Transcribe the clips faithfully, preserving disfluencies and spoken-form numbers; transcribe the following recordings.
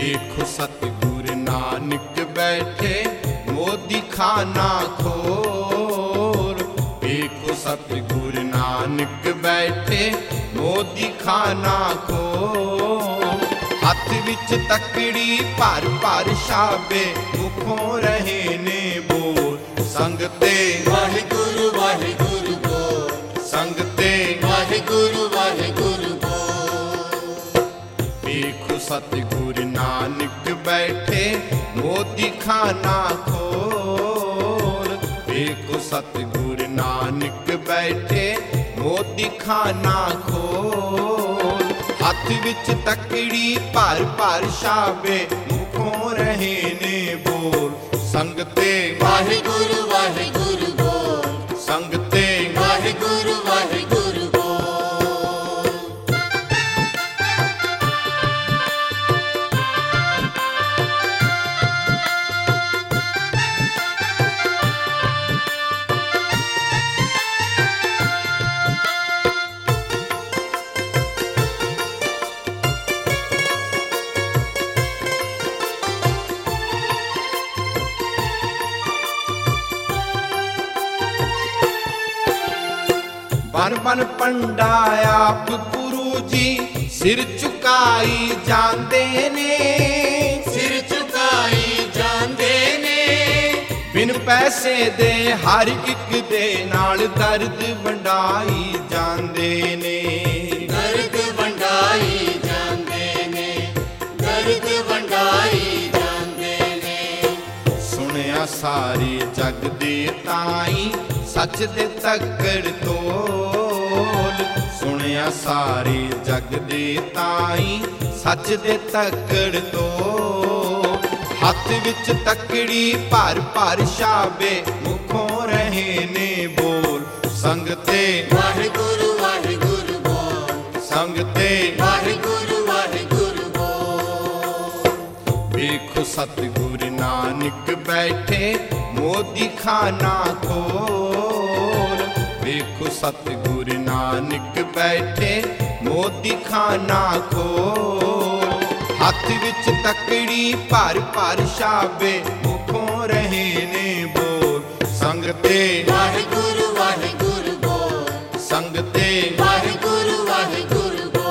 ਵੇਖੋ ਸਤਿਗੁਰ ਨਾਨਕ ਬੈਠੇ ਮੋਦੀ ਖਾਨਾ ਖੋਰ। ਵੇਖੋ ਸਤਿਗੁਰ ਨਾਨਕ ਬੈਠੇ ਮੋਦੀ ਖਾਨਾ ਖੋਰ। ਹੱਥ ਵਿੱਚ ਤਕੜੀ ਭਰ ਭਰ ਛਾਬੇ ਮੁਖੋਂ ਰਹੇ ਨੇ ਬੋਲ। ਸੰਗ ਤੇ ਵਾਹਿਗੁਰੂ ਵਾਹਿਗੁਰੂ ਬੋਲ, ਸੰਗ ਤੇ ਵਾਹਿਗੁਰੂ ਵਾਹਿਗੁਰੂ ਬੋਲ। ਵੇਖੋ ਸਤਿਗੁਰ ਨਾਨਕ ਬੈਠੇ ਮੋਦੀ ਖਾਨਾ ਖੋਰ। ਵੇਖੋ ਸਤਿਗੁਰ ਨਾਨਕ ਬੈਠੇ ਮੋਦੀ ਖਾਨਾ ਖੋਰ। ਹੱਥ ਵਿੱਚ ਤਕੜੀ ਭਰ ਭਰ ਛਾਬੇ ਮੁਖੋਂ ਰਹੇ ਨੇ ਬੋਲ। ਸੰਗ ਤੇ ਵਾਹਿਗੁਰੂ ਵਾਹਿਗੁਰੂ ਬੋਲ, ਸੰਗ ਤੇ ਵਾਹਿਗੁਰੂ ਵਾਹਿਗੁਰੂ ਬੋਲ। ਬਨ ਬਨ ਪੰਡਾ ਆਪ ਗੁਰੂ ਜੀ ਸਿਰ ਝੁਕਾਈ ਜਾਂਦੇ ਨੇ। ਸਿਰ ਝੁਕਾਈ ਜਾਂਦੇ ਨੇ, ਬਿਨ ਪੈਸੇ ਦੇ ਹਰ ਇੱਕ ਦੇ ਨਾਲ ਦਰਦ ਵੰਡਾਈ ਜਾਂਦੇ ਨੇ। ਦਰਦ ਵੰਡਾਈ ਜਾਂਦੇ ਨੇ, ਦਰਦ ਵੰਡਾਈ ਜਾਂਦੇ ਨੇ। ਸੁਣਿਆ ਸਾਰੇ ਜਗ ਦੇ ਤਾਈ ਸੱਚ ਦੇ ਤੱਕੜ ਤੋਲ। ਸੁਣਿਆ ਸਾਰੇ ਜਗ ਦੇ ਤਾਈ ਸੱਚ ਦੇ ਤੱਕੜ ਤੋਲ। ਹੱਥ ਵਿੱਚ ਤਕੜੀ ਭਰ ਭਰ ਛਾਬੇ ਮੁਖੋਂ ਰਹੇ ਨੇ ਬੋਲ। ਸੰਗ ਤੇ ਵਾਹਿਗੁਰੂ ਵਾਹਿਗੁਰੂ ਬੋਲ, ਸੰਗ ਤੇ ਵਾਹਿਗੁਰੂ ਵਾਹਿਗੁਰੂ ਬੋਲ। ਵੇਖੋ ਸਤਿਗੁਰ ਨਾਨਕ ਬੈਠੇ ਮੋਦੀ ਖਾਨਾ ਖੋਰ। ਵੇਖੋ ਸਤਿਗੁਰ ਨਾਨਕ ਬੈਠੇ ਮੋਦੀ ਖਾਨਾ ਖੋਰ। ਹੱਥ ਵਿੱਚ ਤਕੜੀ ਭਰ ਭਰ ਛਾਬੇ ਮੁਖੋਂ ਰਹੇ ਨੇ ਬੋਲ। ਸੰਗ ਤੇ ਵਾਹਿਗੁਰੂ ਵਾਹਿਗੁਰੂ ਬੋਲ, ਸੰਗ ਤੇ ਵਾਹਿਗੁਰੂ ਵਾਹਿਗੁਰੂ ਬੋਲ।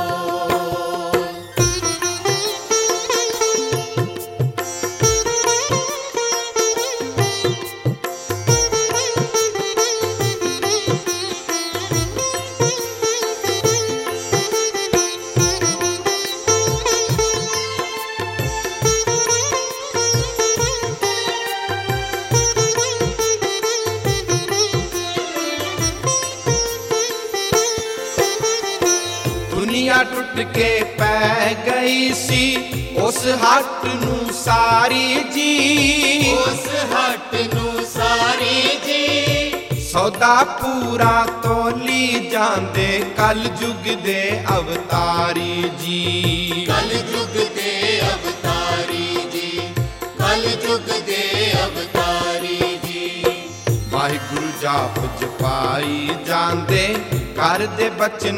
ਦੁਨੀਆ ਟੁੱਟ ਕੇ ਪੈ ਗਈ ਸੀ ਉਸ ਹੱਟ ਨੂੰ ਸਾਰੀ ਜੀ। ਉਸ ਹੱਟ ਨੂੰ ਸਾਰੀ ਜੀ, ਸੌਦਾ ਪੂਰਾ ਤੋਲੀ ਜਾਂਦੇ ਕਲ ਯੁਗ ਦੇ ਅਵਤਾਰੀ ਜੀ। ਕਲ ਯੁਗ ਦੇ ਅਵਤਾਰੀ ਜੀ, ਕਲ ਯੁਗ ਦੇ ਅਵਤਾਰੀ ਜੀ। ਵਾਹਿਗੁਰੂ ਜਾਪ ਜਪਾਈ ਜਾਂਦੇ ਕਰਦੇ ਬਚਨ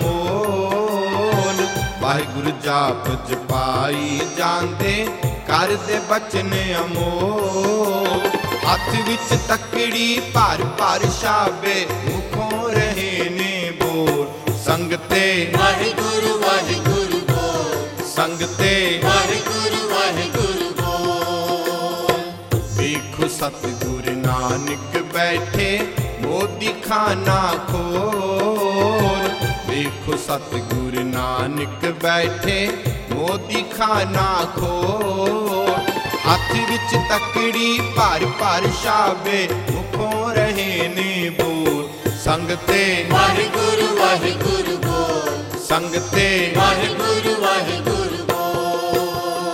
ਅਮੋਲ। ਵਾਹਿਗੁਰੂ ਜਾਪ ਜਪਾਈ ਜਾਂਦੇ ਕਰਦੇ ਬਚਨ ਅਮੋਲ। ਹੱਥ ਵਿੱਚ ਤਕੜੀ ਭਰ ਭਰ ਛਾਬੇ ਮੁਖੋਂ ਰਹੇ ਨੇ ਬੋਲ। ਸੰਗ ਤੇ ਵਾਹਿਗੁਰੂ ਵਾਹਿਗੁਰੂ ਬੋਲ, ਸੰਗ ਤੇ ਵਾਹਿਗੁਰੂ ਵਾਹਿਗੁਰੂ ਬੋਲ। ਵੇਖੋ ਸਤਿਗੁਰ ਨਾਨਕ ਬੈਠੇ ਮੋਦੀ ਖਾਨਾ ਖੋਰ। ਵੇਖੋ ਸਤਿਗੁਰ ਨਾਨਕ ਬੈਠੇ ਮੋਦੀ ਖਾਨਾ ਖੋਰ। ਹੱਥ ਵਿੱਚ ਤਕੜੀ ਭਰ ਭਰ ਛਾਬੇ ਮੁਖੋਂ ਰਹੇ ਨੇ ਬੋਲ। ਸੰਗ ਤੇ ਵਾਹਿਗੁਰੂ ਵਾਹਿਗੁਰੂ ਬੋਲ, ਸੰਗ ਤੇ ਵਾਹਿਗੁਰੂ ਵਾਹਿਗੁਰੂ ਬੋਲ।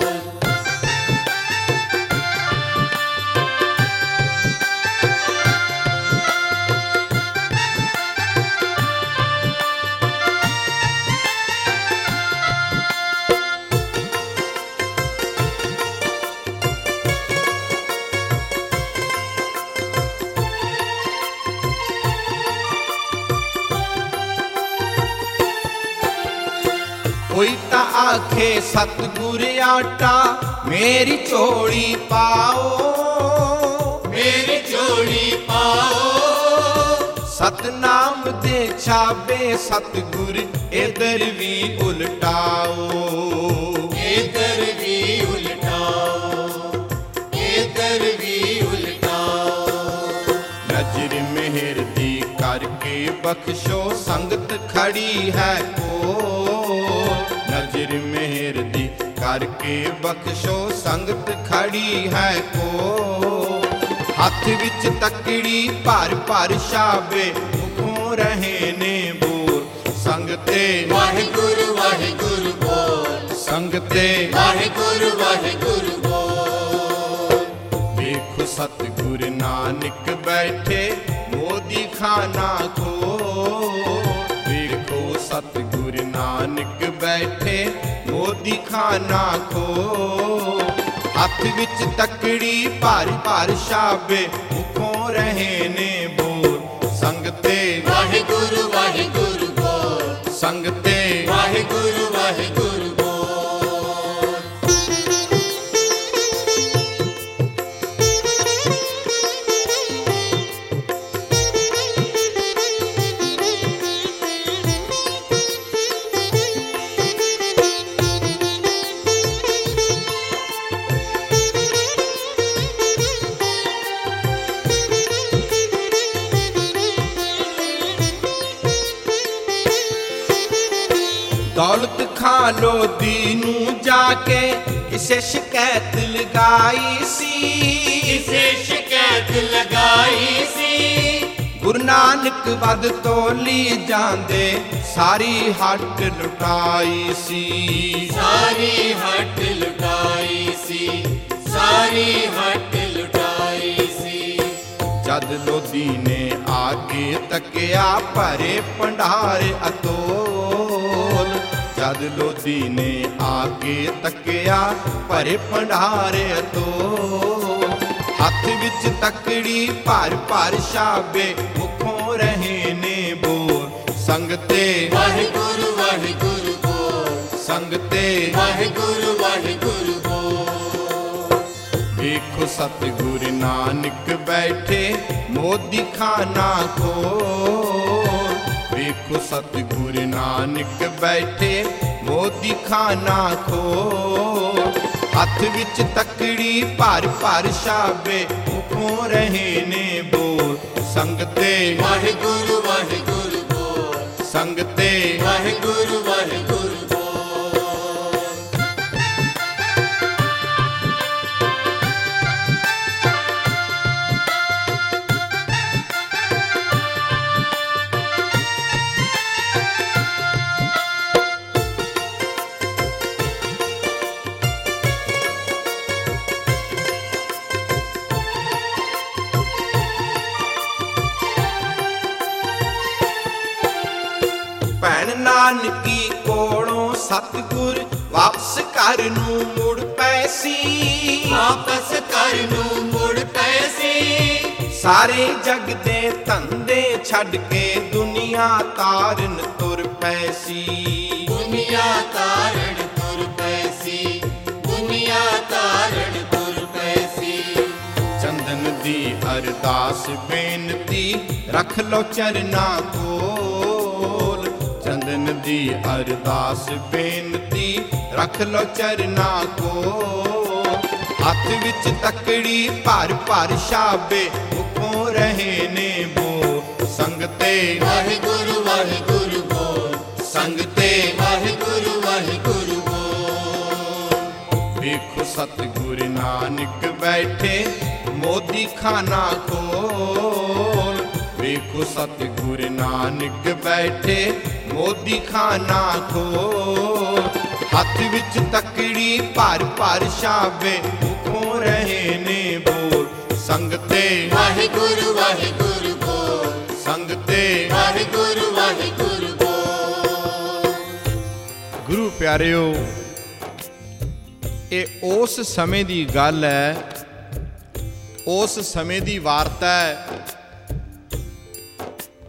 ਕੋਈ ਤਾਂ ਆਖੇ ਸਤਿਗੁਰ ਆਟਾ ਮੇਰੀ ਝੋਲੀ ਪਾਓ, ਮੇਰੀ ਝੋਲੀ ਪਾਓ। ਸਤਨਾਮ ਦੇ ਛਾਬੇ ਸਤਿਗੁਰ ਇਧਰ ਵੀ ਉਲਟਾਓ, ਇਧਰ ਵੀ ਉਲਟਾਓ, ਇਧਰ ਵੀ ਉਲਟਾਓ। ਨਜ਼ਰ ਮਿਹਰ ਦੀ ਕਰਕੇ ਬਖਸ਼ੋ ਸੰਗਤ ਖੜੀ ਹੈ ਕੋਲ, ਨਜ਼ਰ ਮਿਹਰ ਦੀ ਕਰਕੇ ਬਖਸ਼ੋ ਸੰਗਤ ਖੜੀ ਹੈ ਕੋਲ। ਹੱਥ ਵਿੱਚ ਤਕੜੀ ਭਰ ਭਰ ਛਾਬੇ ਮੁਖੋਂ ਰਹੇ ਨੇ ਬੋਲ, ਸੰਗਤੇ ਵਾਹਿਗੁਰੂ ਵਾਹਿਗੁਰੂ ਬੋਲ, ਸੰਗਤੇ ਵਾਹਿਗੁਰੂ ਵਾਹਿਗੁਰੂ ਬੋਲ। ਵੇਖੋ ਸਤਿਗੁਰ ਨਾਨਕ ਬੈਠੇ ਮੋਦੀ ਖਾਨਾ ਖੋ, ਵੇਖੋ ਸਤਿਗੁਰ ਨਾਨਕ ਬੈਠੇ ਮੋਦੀ ਖਾਨਾ ਖੋ। ਹੱਥ ਵਿੱਚ ਤਕੜੀ ਭਰ ਭਰ ਛਾਬੇ ਮੁਖੋਂ ਰਹੇ ਨੇ ਬੋਲ, ਸੰਗਤੇ ਵਾਹਿਗੁਰੂ ਵਾਹਿਗੁਰੂ ਬੋਲ, ਸੰਗਤੇ ਵਾਹਿਗੁਰੂ ਵਾਹਿਗੁਰੂ ਬੋਲ। ਦੌਲਤ ਖਾ ਲੋਧੀ ਨੂੰ ਜਾ ਕੇ ਕਿਸੇ ਸ਼ਿਕਾਇਤ ਲਗਾਈ ਸੀ, ਕਿਸੇ ਸ਼ਿਕਾਇਤ ਲਗਾਈ ਸੀ। ਗੁਰੂ ਨਾਨਕ ਵੱਧ ਤੋਲੀ ਜਾਂਦੇ ਸਾਰੀ ਹੱਟ ਲੁਟਾਈ ਸੀ, ਸਾਰੀ ਹੱਟ ਲੁਟਾਈ ਸੀ, ਸਾਰੀ ਹੱਟ ਲੁਟਾਈ ਸੀ। ਜਦ ਲੋਧੀ ਨੇ ਆ ਕੇ ਤੱਕਿਆ ਭਰੇ ਭੰਡਾਰ ਅਤੋਲ, ਜਦ ਲੋਧੀ ਨੇ ਆ ਕੇ ਤੱਕਿਆ ਭਰੇ ਭੰਡਾਰ ਅਤੋਲ। ਹੱਥ ਵਿੱਚ ਤਕੜੀ ਭਰ ਭਰ ਛਾਬੇ ਮੁਖੋਂ ਰਹੇ ਨੇ ਬੋਲ, ਸੰਗਤੇ ਵਾਹਿਗੁਰੂ ਵਾਹਿਗੁਰੂ ਬੋਲ, ਸੰਗਤੇ ਵਾਹਿਗੁਰੂ ਵਾਹਿਗੁਰੂ ਬੋਲ। ਵੇਖੋ ਸਤਿਗੁਰ ਨਾਨਕ ਬੈਠੇ ਮੋਦੀ ਖਾਨਾ ਖੋਲ, ਵੇਖੋ ਸਤਿਗੁਰ ਨਾਨਕ ਬੈਠੇ ਮੋਦੀ ਖਾਨਾ ਖੋਲ। ਹੱਥ ਵਿੱਚ ਤਕੜੀ ਭਰ ਭਰ ਛਾਬੇ ਮੁਖੋਂ ਰਹੇ ਨੇ ਬੋਲ, ਸੰਗਤੇ ਵਾਹਿਗੁਰੂ ਵਾਹਿਗੁਰੂ ਬੋਲ, ਸੰਗਤੇ ਵਾਹਿਗੁਰੂ ਵਾਹਿਗੁਰੂ ਬੋਲ। ਭੈਣ ਨਾਨਕੀ ਕੋਲੋਂ ਸਤਿਗੁਰ ਵਾਪਸ ਘਰ ਨੂੰ ਮੁੜ ਪਏ ਸੀ, ਵਾਪਸ ਘਰ ਨੂੰ ਮੁੜ ਪਏ ਸੀ। ਸਾਰੇ ਜਗ ਦੇ ਧੰਦੇ ਛੱਡ ਕੇ ਦੁਨੀਆ ਤਾਰਨ ਤੁਰ ਪਏ ਸੀ, ਦੁਨੀਆ ਤਾਰਨ ਤੁਰ ਪਏ ਸੀ, ਦੁਨੀਆ ਤਾਰਨ ਤੁਰ ਪਏ ਸੀ। ਚੰਦਨ ਦੀ ਅਰਦਾਸ ਬੇਨਤੀ ਰੱਖ ਲੋ ਚਰਨਾਂ ਕੋਲ, ਚੰਦਨ ਦੀ ਅਰਦਾਸ ਬੇਨਤੀ ਰੱਖ ਲੋ ਚਰਨਾਂ ਕੋਲ। ਹੱਥ ਵਿੱਚ ਤਕੜੀ ਭਰ ਭਰ ਛਾਬੇ ਮੁਖੋਂ ਰਹੇ ਨੇ ਬੋਲ, ਸੰਗਤੇ ਵਾਹਿਗੁਰੂ ਵਾਹਿਗੁਰੂ ਬੋਲ, ਸੰਗਤੇ ਵਾਹਿਗੁਰੂ ਵਾਹਿਗੁਰੂ ਬੋਲ। ਵੇਖੋ ਸਤਿਗੁਰ ਨਾਨਕ ਬੈਠੇ ਮੋਦੀ ਖਾਨਾ ਖੋਲ, ਵੇਖੋ ਸਤਿਗੁਰ ਨਾਨਕ ਬੈਠੇ ਮੋਦੀ ਖਾਨਾ ਖੋਲ। ਹੱਥ ਵਿੱਚ ਤਕੜੀ ਭਰ ਭਰ ਛਾਬੇ ਮੁਖੋਂ ਰਹੇ ਨੇ ਬੋਲ, ਸੰਗਤੇ ਵਾਹਿਗੁਰੂ ਵਾਹਿਗੁਰੂ ਬੋਲ, ਸੰਗਤੇ ਵਾਹਿਗੁਰੂ ਵਾਹਿਗੁਰੂ ਬੋਲ। ਗੁਰੂ ਪਿਆਰਿਓ, ਇਹ ਉਸ ਸਮੇਂ ਦੀ ਗੱਲ ਹੈ, ਉਸ ਸਮੇਂ ਦੀ ਵਾਰਤਾ ਹੈ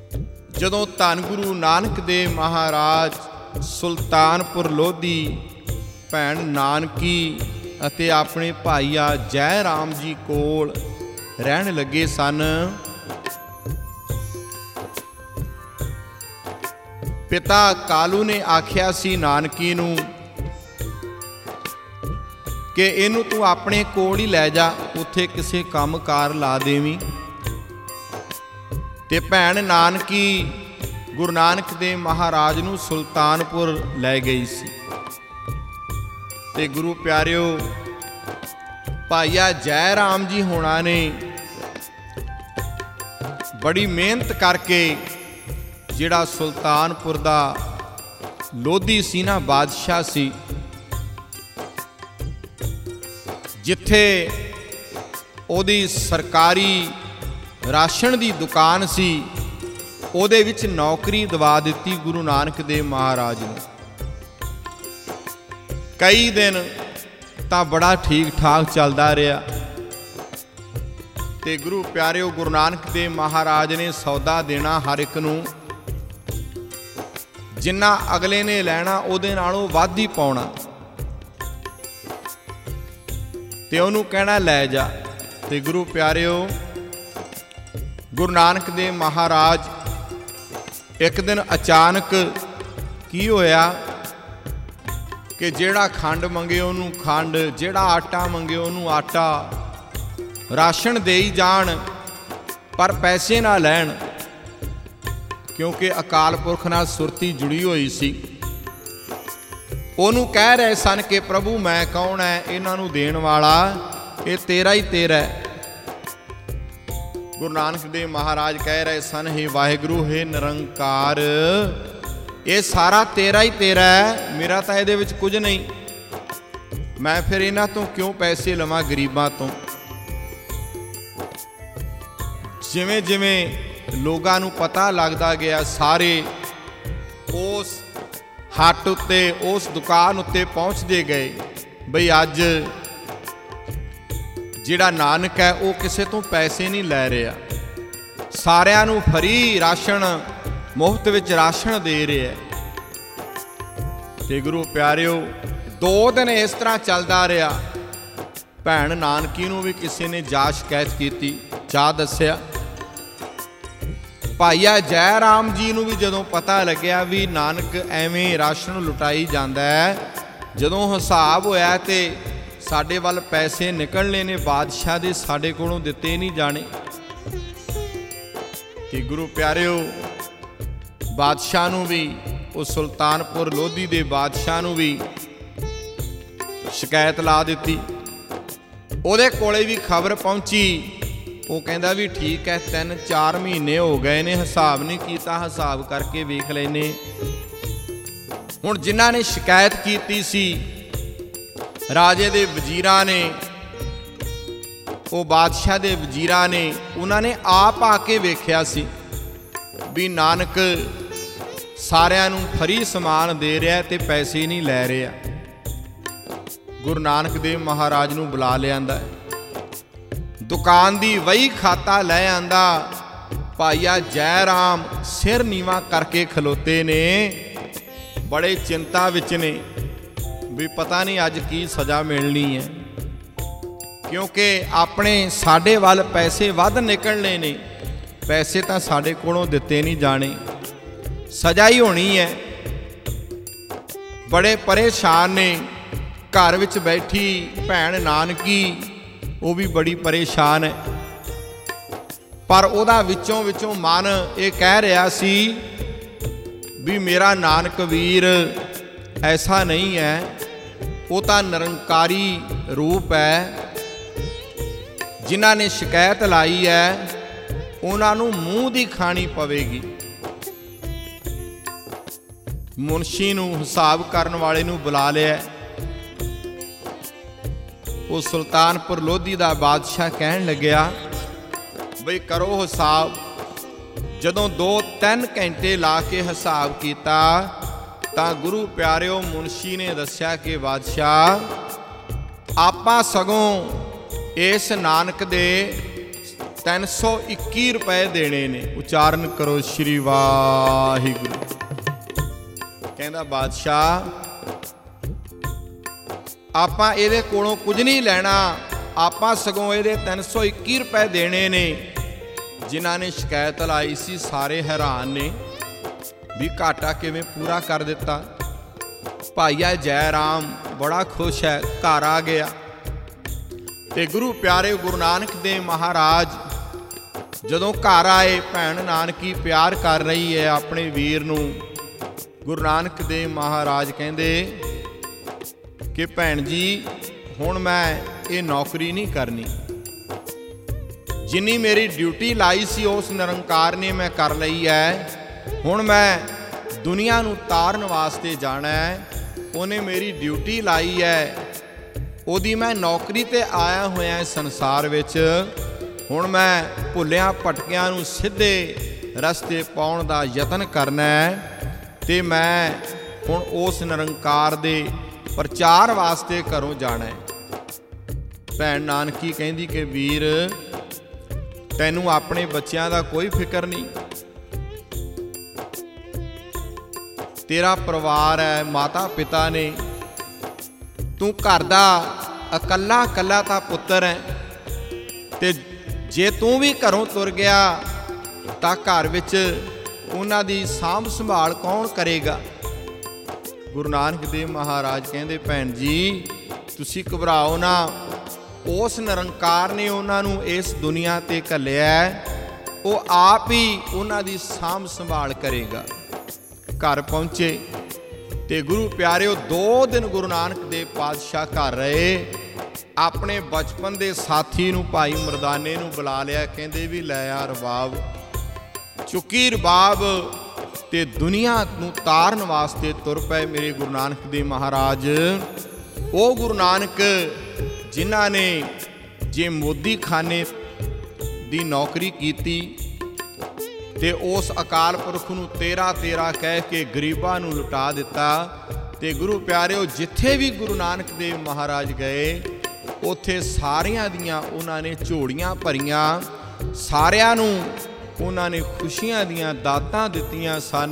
ਜਦੋਂ ਧੰਨ ਗੁਰੂ ਨਾਨਕ ਦੇਵ ਮਹਾਰਾਜ ਸੁਲਤਾਨਪੁਰ ਲੋਧੀ ਭੈਣ ਨਾਨਕੀ ਅਤੇ ਆਪਣੇ ਭਾਈਆ ਜੈ ਰਾਮ ਜੀ ਕੋਲ ਰਹਿਣ ਲੱਗੇ ਸਨ। ਪਿਤਾ ਕਾਲੂ ਨੇ ਆਖਿਆ ਸੀ ਨਾਨਕੀ ਨੂੰ ਕਿ ਇਹਨੂੰ ਤੂੰ ਆਪਣੇ ਕੋਲ ਹੀ ਲੈ ਜਾ, ਉੱਥੇ ਕਿਸੇ ਕੰਮ ਕਾਰ ਲਾ ਦੇਵੀਂ। ਤੇ ਭੈਣ ਨਾਨਕੀ ਗੁਰੂ ਨਾਨਕ ਦੇਵ ਮਹਾਰਾਜ ਨੂੰ ਸੁਲਤਾਨਪੁਰ ਲੈ ਗਈ ਸੀ। ਤੇ ਗੁਰੂ ਪਿਆਰਿਓ, ਭਾਈਆ ਜੈ ਰਾਮ ਜੀ ਹੋਣਾ ਨੇ ਬੜੀ ਮਿਹਨਤ ਕਰਕੇ ਜਿਹੜਾ ਸੁਲਤਾਨਪੁਰ ਦਾ ਲੋਧੀ ਸੀ ਨਾ, ਬਾਦਸ਼ਾਹ ਸੀ, ਜਿੱਥੇ ਉਹਦੀ ਸਰਕਾਰੀ ਰਾਸ਼ਨ ਦੀ ਦੁਕਾਨ ਸੀ, ਉਹਦੇ ਵਿੱਚ ਨੌਕਰੀ ਦਵਾ ਦਿੱਤੀ ਗੁਰੂ ਨਾਨਕ ਦੇਵ ਮਹਾਰਾਜ ਨੂੰ। ਕਈ ਦਿਨ ਤਾਂ ਬੜਾ ਠੀਕ ਠਾਕ ਚੱਲਦਾ ਰਿਹਾ। ਤੇ ਗੁਰੂ ਪਿਆਰਿਓ, ਗੁਰੂ ਨਾਨਕ ਦੇਵ ਮਹਾਰਾਜ ਨੇ ਸੌਦਾ ਦੇਣਾ ਹਰ ਇੱਕ ਨੂੰ, ਜਿੰਨਾ ਅਗਲੇ ਨੇ ਲੈਣਾ ਉਹਦੇ ਨਾਲੋਂ ਵੱਧ ਹੀ ਪਾਉਣਾ, ਤੇ ਉਹਨੂੰ ਕਹਿਣਾ ਲੈ ਜਾ। ਤੇ ਗੁਰੂ ਪਿਆਰਿਓ, ਗੁਰੂ ਨਾਨਕ ਦੇਵ ਮਹਾਰਾਜ ਇੱਕ ਦਿਨ ਅਚਾਨਕ ਕੀ ਹੋਇਆ ਕਿ ਜਿਹੜਾ ਖੰਡ ਮੰਗੇ ਉਹਨੂੰ ਖੰਡ, ਜਿਹੜਾ ਆਟਾ ਮੰਗੇ ਉਹਨੂੰ ਆਟਾ, ਰਾਸ਼ਨ ਦੇਈ ਜਾਣ ਪਰ ਪੈਸੇ ਨਾ ਲੈਣ, ਕਿਉਂਕਿ ਅਕਾਲ ਪੁਰਖ ਨਾਲ ਸੁਰਤੀ ਜੁੜੀ ਹੋਈ ਸੀ। ਉਹਨੂੰ ਕਹਿ ਰਹੇ ਸਨ ਕਿ ਪ੍ਰਭੂ ਮੈਂ ਕੌਣ ਹੈ ਇਹਨਾਂ ਨੂੰ ਦੇਣ ਵਾਲਾ, ਇਹ ਤੇਰਾ ਹੀ ਤੇਰਾ ਹੈ। ਗੁਰੂ ਨਾਨਕ ਦੇਵ ਮਹਾਰਾਜ ਕਹਿ ਰਹੇ ਸਨ, ਹੇ ਵਾਹਿਗੁਰੂ, ਹੇ ਨਿਰੰਕਾਰ, ਇਹ ਸਾਰਾ ਤੇਰਾ ਹੀ ਤੇਰਾ ਹੈ, ਮੇਰਾ ਤਾਂ ਇਹਦੇ ਵਿੱਚ ਕੁਝ ਨਹੀਂ। ਮੈਂ ਫਿਰ ਇਹਨਾਂ ਤੋਂ ਕਿਉਂ ਪੈਸੇ ਲਵਾਂ ਗਰੀਬਾਂ ਤੋਂ। ਜਿਵੇਂ ਜਿਵੇਂ ਲੋਕਾਂ ਨੂੰ ਪਤਾ ਲੱਗਦਾ ਗਿਆ, ਸਾਰੇ ਉਸ ਹੱਟ ਉੱਤੇ, ਉਸ ਦੁਕਾਨ ਉੱਤੇ ਪਹੁੰਚਦੇ ਗਏ ਬਈ ਅੱਜ ਜਿਹੜਾ ਨਾਨਕ ਹੈ ਉਹ ਕਿਸੇ ਤੋਂ ਪੈਸੇ ਨਹੀਂ ਲੈ ਰਿਹਾ, ਸਾਰਿਆਂ ਨੂੰ ਫਰੀ ਰਾਸ਼ਨ, ਮੁਫਤ ਵਿੱਚ ਰਾਸ਼ਨ ਦੇ ਰਿਹਾ। ਤੇ ਗੁਰੂ ਪਿਆਰਿਓ, ਦੋ ਦਿਨ ਇਸ ਤਰ੍ਹਾਂ ਚੱਲਦਾ ਰਿਹਾ। ਭੈਣ ਨਾਨਕੀ ਨੂੰ ਵੀ ਕਿਸੇ ਨੇ ਜਾ ਸ਼ਿਕਾਇਤ ਕੀਤੀ, ਜਾ ਦੱਸਿਆ। ਭਾਈਆ ਜੈ ਰਾਮ ਜੀ ਨੂੰ ਵੀ ਜਦੋਂ ਪਤਾ ਲੱਗਿਆ ਵੀ ਨਾਨਕ ਐਵੇਂ ਰਾਸ਼ਨ ਲੁਟਾਈ ਜਾਂਦਾ ਹੈ, ਜਦੋਂ ਹਿਸਾਬ ਹੋਇਆ ਤੇ ਸਾਡੇ ਵੱਲ ਪੈਸੇ ਨਿਕਲਣੇ ਨੇ ਬਾਦਸ਼ਾਹ ਦੇ, ਸਾਡੇ ਕੋਲੋਂ ਦਿੱਤੇ ਨਹੀਂ ਜਾਣੇ। ਕਿ ਗੁਰੂ ਪਿਆਰਿਓ, ਬਾਦਸ਼ਾਹ ਨੂੰ ਵੀ, ਉਹ ਸੁਲਤਾਨਪੁਰ ਲੋਧੀ ਦੇ ਬਾਦਸ਼ਾਹ ਨੂੰ ਵੀ ਸ਼ਿਕਾਇਤ ਲਾ ਦਿੱਤੀ। ਉਹਦੇ ਕੋਲੇ ਵੀ ਖਬਰ ਪਹੁੰਚੀ। ਉਹ ਕਹਿੰਦਾ ਵੀ ਠੀਕ ਹੈ, ਤਿੰਨ ਚਾਰ ਮਹੀਨੇ ਹੋ ਗਏ ਨੇ, ਹਿਸਾਬ ਨਹੀਂ ਕੀਤਾ, ਹਿਸਾਬ ਕਰਕੇ ਵੇਖ ਲੈਨੇ। ਹੁਣ ਜਿਨ੍ਹਾਂ ਨੇ ਸ਼ਿਕਾਇਤ ਕੀਤੀ ਸੀ, ਰਾਜੇ ਦੇ ਵਜ਼ੀਰਾਂ ਨੇ, ਉਹ ਬਾਦਸ਼ਾਹ ਦੇ ਵਜ਼ੀਰਾਂ ਨੇ, ਉਹਨਾਂ ਨੇ ਆਪ ਆ ਕੇ ਵੇਖਿਆ ਸੀ ਵੀ ਨਾਨਕ ਸਾਰਿਆਂ ਨੂੰ ਫਰੀ ਸਮਾਨ ਦੇ ਰਿਹਾ ਤੇ ਪੈਸੇ ਨਹੀਂ ਲੈ ਰਿਹਾ। ਗੁਰੂ ਨਾਨਕ ਦੇਵ ਮਹਾਰਾਜ ਨੂੰ ਬੁਲਾ ਲਿਆਂਦਾ, ਦੁਕਾਨ ਦੀ ਵਹੀ ਖਾਤਾ ਲੈ ਆਂਦਾ। ਭਾਈਆ ਜੈ ਰਾਮ ਸਿਰ ਨੀਵਾਂ ਕਰਕੇ ਖਲੋਤੇ ਨੇ, ਬੜੇ ਚਿੰਤਾ ਵਿੱਚ ਨੇ ਵੀ ਪਤਾ ਨਹੀਂ ਅੱਜ ਕੀ ਸਜ਼ਾ ਮਿਲਣੀ ਹੈ, ਕਿਉਂਕਿ ਆਪਣੇ ਸਾਡੇ ਵੱਲ ਪੈਸੇ ਵੱਧ ਨਿਕਲਣੇ ਨੇ, ਪੈਸੇ ਤਾਂ ਸਾਡੇ ਕੋਲੋਂ ਦਿੱਤੇ ਨਹੀਂ ਜਾਣੇ, ਸਜ਼ਾ ਹੀ ਹੋਣੀ ਹੈ। ਬੜੇ ਪਰੇਸ਼ਾਨ ਨੇ। ਘਰ ਵਿੱਚ ਬੈਠੀ ਭੈਣ ਨਾਨਕੀ, ਉਹ ਵੀ ਬੜੀ ਪਰੇਸ਼ਾਨ ਹੈ, ਪਰ ਉਹਦਾ ਵਿੱਚੋਂ ਵਿੱਚੋਂ ਮਨ ਇਹ ਕਹਿ ਰਿਹਾ ਸੀ ਵੀ ਮੇਰਾ ਨਾਨਕ ਵੀਰ ਐਸਾ ਨਹੀਂ ਹੈ, ਉਹ ਤਾਂ ਨਿਰੰਕਾਰੀ ਰੂਪ ਹੈ। ਜਿਨ੍ਹਾਂ ਨੇ ਸ਼ਿਕਾਇਤ ਲਾਈ ਹੈ ਉਹਨਾਂ ਨੂੰ ਮੂੰਹ ਦੀ ਖਾਣੀ ਪਵੇਗੀ। ਮੁਨਸ਼ੀ ਨੂੰ, ਹਿਸਾਬ ਕਰਨ ਵਾਲੇ ਨੂੰ ਬੁਲਾ ਲਿਆ। ਉਹ ਸੁਲਤਾਨਪੁਰ ਲੋਧੀ ਦਾ ਬਾਦਸ਼ਾਹ ਕਹਿਣ ਲੱਗਿਆ ਬਈ ਕਰੋ ਹਿਸਾਬ। ਜਦੋਂ ਦੋ ਤਿੰਨ ਘੰਟੇ ਲਾ ਕੇ ਹਿਸਾਬ ਕੀਤਾ ਤਾਂ ਗੁਰੂ ਪਿਆਰਿਓ, ਮੁਨਸ਼ੀ ਨੇ ਦੱਸਿਆ ਕਿ ਬਾਦਸ਼ਾਹ, ਆਪਾਂ ਸਗੋਂ ਇਸ ਨਾਨਕ ਦੇ ਤਿੰਨ ਸੌ ਇੱਕੀ ਰੁਪਏ ਦੇਣੇ ਨੇ। ਉਚਾਰਨ ਕਰੋ ਸ਼੍ਰੀ ਵਾਹਿਗੁਰੂ। ਕਹਿੰਦਾ ਬਾਦਸ਼ਾਹ, ਆਪਾਂ ਇਹਦੇ ਕੋਲੋਂ ਕੁਝ ਨਹੀਂ ਲੈਣਾ, ਆਪਾਂ ਸਗੋਂ ਇਹਦੇ ਤਿੰਨ ਸੌ ਇੱਕੀ ਰੁਪਏ ਦੇਣੇ ਨੇ। ਜਿਨ੍ਹਾਂ ਨੇ ਸ਼ਿਕਾਇਤ ਲਾਈ ਸੀ ਸਾਰੇ ਹੈਰਾਨ ਨੇ ਵੀ ਘਾਟਾ ਕਿਵੇਂ ਪੂਰਾ ਕਰ ਦਿੱਤਾ। ਭਾਈਆ ਜੈ ਰਾਮ ਬੜਾ ਖੁਸ਼ ਹੈ, ਘਰ ਆ ਗਿਆ। ਤੇ ਗੁਰੂ ਪਿਆਰੇ ਗੁਰੂ ਨਾਨਕ ਦੇਵ ਮਹਾਰਾਜ ਜਦੋਂ ਘਰ ਆਏ, ਭੈਣ ਨਾਨਕੀ ਪਿਆਰ ਕਰ ਰਹੀ ਹੈ ਆਪਣੇ ਵੀਰ ਨੂੰ। ਗੁਰੂ ਨਾਨਕ ਦੇਵ ਮਹਾਰਾਜ ਕਹਿੰਦੇ ਕਿ ਭੈਣ ਜੀ ਹੁਣ ਮੈਂ ਇਹ ਨੌਕਰੀ ਨਹੀਂ ਕਰਨੀ, ਜਿੰਨੀ ਮੇਰੀ ਡਿਊਟੀ ਲਾਈ ਸੀ ਉਸ ਨਿਰੰਕਾਰ ਨੇ ਮੈਂ ਕਰ ਲਈ ਹੈ। ਹੁਣ ਮੈਂ ਦੁਨੀਆ ਨੂੰ ਤਾਰਨ ਵਾਸਤੇ ਜਾਣਾ ਹੈ, ਉਹਨੇ ਮੇਰੀ ਡਿਊਟੀ ਲਾਈ ਹੈ, ਉਹਦੀ ਮੈਂ ਨੌਕਰੀ ਤੇ ਆਇਆ ਹੋਇਆ ਸੰਸਾਰ ਵਿੱਚ। ਹੁਣ ਮੈਂ ਭੁੱਲਿਆਂ ਭਟਕਿਆਂ ਨੂੰ ਸਿੱਧੇ ਰਸਤੇ ਪਾਉਣ ਦਾ ਯਤਨ ਕਰਨਾ ਹੈ ਤੇ ਮੈਂ ਹੁਣ ਉਸ ਨਿਰੰਕਾਰ ਦੇ ਪ੍ਰਚਾਰ ਵਾਸਤੇ ਘਰੋਂ ਜਾਣਾ ਹੈ। ਭੈਣ ਨਾਨਕੀ ਕਹਿੰਦੀ ਕਿ ਵੀਰ ਤੈਨੂੰ ਆਪਣੇ ਬੱਚਿਆਂ ਦਾ ਕੋਈ ਫਿਕਰ ਨਹੀਂ, ਤੇਰਾ ਪਰਿਵਾਰ ਹੈ, ਮਾਤਾ ਪਿਤਾ ਨੇ, ਤੂੰ ਘਰ ਦਾ ਇਕੱਲਾ ਇਕੱਲਾ ਤਾਂ ਪੁੱਤਰ ਹੈ, ਤੇ ਜੇ ਤੂੰ ਵੀ ਘਰੋਂ ਤੁਰ ਗਿਆ ਤਾਂ ਘਰ ਵਿੱਚ ਉਹਨਾਂ ਦੀ ਸਾਂਭ ਸੰਭਾਲ ਕੌਣ ਕਰੇਗਾ। ਗੁਰੂ ਨਾਨਕ ਦੇਵ ਮਹਾਰਾਜ ਕਹਿੰਦੇ ਭੈਣ ਜੀ ਤੁਸੀਂ ਘਬਰਾਓ ਨਾ, ਉਸ ਨਿਰੰਕਾਰ ਨੇ ਉਹਨਾਂ ਨੂੰ ਇਸ ਦੁਨੀਆ ਤੇ ਘੱਲਿਆ, ਉਹ ਆਪ ਹੀ ਉਹਨਾਂ ਦੀ ਸਾਂਭ ਸੰਭਾਲ ਕਰੇਗਾ। ਘਰ ਪਹੁੰਚੇ ਤੇ ਗੁਰੂ ਪਿਆਰਿਓ ਦੋ ਦਿਨ ਗੁਰੂ ਨਾਨਕ ਦੇਵ ਪਾਤਸ਼ਾਹ ਘਰ ਰਹੇ। ਆਪਣੇ ਬਚਪਨ ਦੇ ਸਾਥੀ ਨੂੰ ਭਾਈ ਮਰਦਾਨੇ ਨੂੰ ਬੁਲਾ ਲਿਆ, ਕਹਿੰਦੇ ਵੀ ਲੈ ਆ ਰਬਾਬ, ਚੁੱਕੀ ਰਬਾਬ ਤੇ ਦੁਨੀਆ ਨੂੰ ਤਾਰਨ ਵਾਸਤੇ ਤੁਰ ਪਏ ਮੇਰੇ ਗੁਰੂ ਨਾਨਕ ਦੇਵ ਮਹਾਰਾਜ। ਉਹ ਗੁਰੂ ਨਾਨਕ ਜਿਨ੍ਹਾਂ ਨੇ ਜੇ ਮੋਦੀ ਖਾਨੇ ਦੀ ਨੌਕਰੀ ਕੀਤੀ ਤੇ ਉਸ ਅਕਾਲ ਪੁਰਖ ਨੂੰ ਤੇਰਾ ਤੇਰਾ ਕਹਿ ਕੇ ਗਰੀਬਾਂ ਨੂੰ ਲੁਟਾ ਦਿੱਤਾ। ਤੇ ਗੁਰੂ ਪਿਆਰਿਓ ਜਿੱਥੇ ਵੀ ਗੁਰੂ ਨਾਨਕ ਦੇਵ ਮਹਾਰਾਜ ਗਏ ਉੱਥੇ ਸਾਰਿਆਂ ਦੀਆਂ ਉਹਨਾਂ ਨੇ ਝੋਲੀਆਂ ਭਰੀਆਂ, ਸਾਰਿਆਂ ਨੂੰ ਉਹਨਾਂ ਨੇ ਖੁਸ਼ੀਆਂ ਦੀਆਂ ਦਾਤਾਂ ਦਿੱਤੀਆਂ ਸਨ।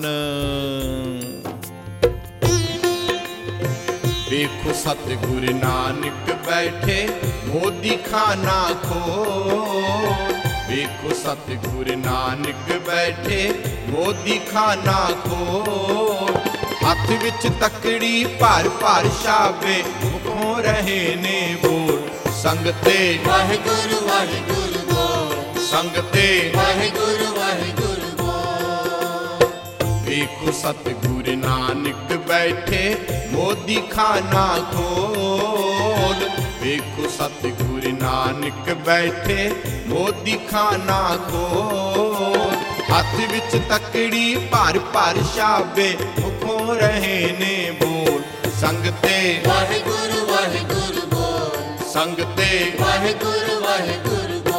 ਵੇਖੋ ਸਤਿਗੁਰ ਨਾਨਕ ਬੈਠੇ ਮੋਦੀ ਖਾਨਾ ਖੋਲ, ਵੇਖੋ ਸਤਿਗੁਰ ਨਾਨਕ ਬੈਠੇ ਮੋਦੀ ਖਾਨਾ ਖੋਲ। ਹੱਥ ਵਿੱਚ ਤਕੜੀ ਭਰ ਭਰ ਛਾਵੇ, ਮੁਖੋਂ ਰਹੇ ਨੇ ਬੋਲ, ਸੰਗਤੇ ਵਾਹਿਗੁਰੂ ਵਾਹਿਗੁਰੂ ਬੋਲ, ਸੰਗਤੇ ਵਾਹਿਗੁਰੂ ਵਾਹਿਗੁਰੂ ਬੋਲ। ਵੇਖੋ ਸਤਿਗੁਰ ਨਾਨਕ ਬੈਠੇ ਮੋਦੀ ਖਾਨਾ ਖੋਲ, ਵੇਖੋ ਸਤਿਗੁਰ ਨਾਨਕ ਬੈਠੇ ਮੋਦੀ ਖਾਨਾ ਖੋਲ। ਹੱਥ ਵਿੱਚ ਤਕੜੀ ਭਰ ਭਰ ਛਾਵੇ, ਮੁਖੋਂ ਰਹੇ ਨੇ ਬੋਲ, ਸੰਗਤੇ ਵਾਹਿਗੁਰੂ ਵਾਹਿਗੁਰੂ ਬੋਲ, ਸੰਗਤੇ ਵਾਹਿਗੁਰੂ ਵਾਹਿਗੁਰੂ ਬੋਲ।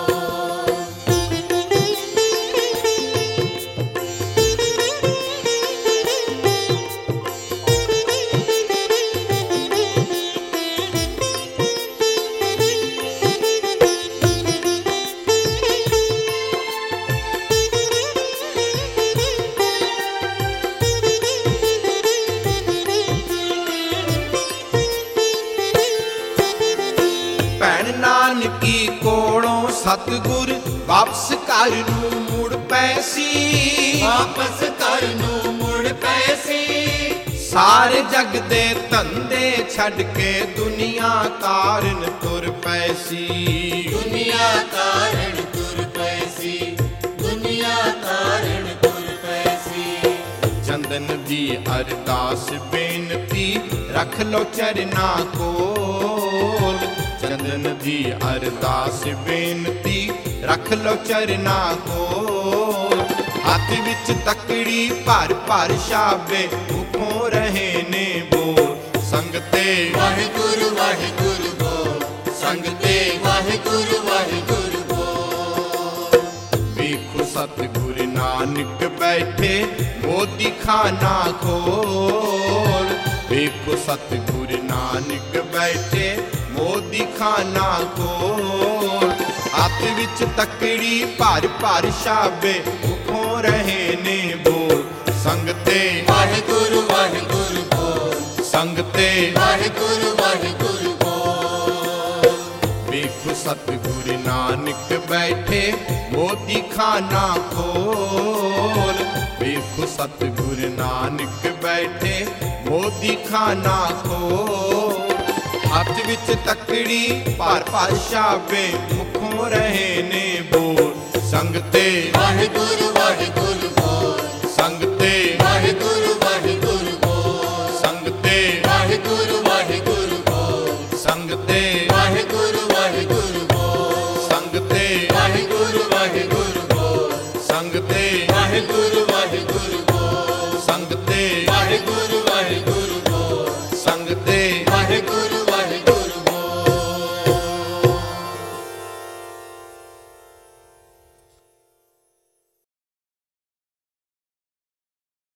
ਨਾਨਕੀ ਕੋਲੋਂ ਸਤਿਗੁਰ ਵਾਪਸ ਘਰ ਨੂੰ ਮੁੜ ਪਏ ਸੀ, ਵਾਪਸ ਘਰ ਨੂੰ ਮੁੜ ਪਏ ਸੀ। ਸਾਰੇ ਜਗ ਦੇ ਧੰਦੇ ਛੱਡ ਕੇ ਦੁਨੀਆ ਤਾਰਨ ਤੁਰ ਪਏ ਸੀ, ਦੁਨੀਆ ਤਾਰਨ ਤੁਰ ਪਏ ਸੀ, ਦੁਨੀਆ ਤਾਰਨ ਤੁਰ ਪਏ ਸੀ। ਚੰਦਨ ਦੀ ਅਰਦਾਸ ਬੇਨਤੀ ਰੱਖ ਲੋ ਚਰਨਾਂ ਕੋਲ, ਚੰਦਨ ਦੀ ਅਰਦਾਸ ਬੇਨਤੀ ਰੱਖ ਲੋ ਚਰਨਾਂ ਕੋਲ। ਹੱਥ ਵਿੱਚ ਤਕੜੀ ਭਰ ਭਰ ਛਾਵੇ, ਮੁਖੋਂ ਰਹੇ ਨੇ ਬੋਲ, ਸੰਗਤੇ ਵਾਹਿਗੁਰੂ ਵਾਹਿਗੁਰੂ ਬੋਲ, ਸੰਗਤੇ ਵਾਹਿਗੁਰੂ ਵਾਹਿਗੁਰੂ ਬੋਲ। ਵੇਖੋ ਸਤਿਗੁਰ ਨਾਨਕ ਬੈਠੇ ਮੋਦੀ ਖਾਨਾ ਖੋਲ, ਵੇਖੋ ਸਤਿਗੁਰ ਨਾਨਕ ਬੈਠੇ ਮੋਦੀ ਖਾਨਾ ਖੋਲ। ਹੱਥ ਵਿੱਚ ਤਕੜੀ ਭਰ ਭਰ ਛਾਵੇ, ਮੁਖੋਂ ਰਹੇ ਨੇ ਬੋਲ, ਸੰਗਤੇ ਵਾਹਿਗੁਰੂ ਵਾਹਿਗੁਰੂ ਬੋਲ, ਸੰਗਤੇ ਤੇ ਵਾਹਿਗੁਰੂ ਵਾਹਿਗੁਰੂ ਬੋਲ। ਵੇਖੋ ਸਤਿਗੁਰੂ ਨਾਨਕ ਬੈਠੇ ਮੋਤੀ ਖਾਨਾ ਖੋਲ। ਵੇਖੋ ਸਤਿਗੁਰੂ ਨਾਨਕ ਬੈਠੇ ਮੋਤੀ ਖਾਨਾ ਖੋਲ। ਹੱਥ ਵਿੱਚ ਤੱਕੜੀ ਭਰ ਭਰ ਛਾਪੇ ਮੁਖੋਂ ਰਹੇ ਨੇ ਬੋਲ। ਸੰਗ ਤੇ ਵਾਹਿਗੁਰੂ ਵਾਹਿਗੁਰੂ ਬੋਲ। ਸੰਗ ਤੇ ਵਾਹਿਗੁਰੂ ਵਾਹਿਗੁਰੂ ਬੋਲ। ਸੰਗ ਤੇ ਵਾਹਿਗੁਰੂ ਵਾਹਿਗੁਰੂ ਬੋਲ। ਸੰਗ ਤੇ ਵਾਹਿਗੁਰੂ ਵਾਹਿਗੁਰੂ ਬੋਲ। ਸੰਗ ਤੇ ਵਾਹਿਗੁਰੂ ਵਾਹਿਗੁਰੂ ਬੋਲ। ਸੰਗ ਤੇ ਵਾਹਿਗੁਰੂ ਵਾਹਿਗੁਰੂ ਬੋਲ। ਸੰਗ ਤੇ ਵਾਹਿਗੁਰੂ